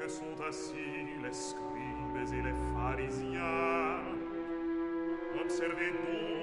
sont assis les scribes et les pharisiens. Observez donc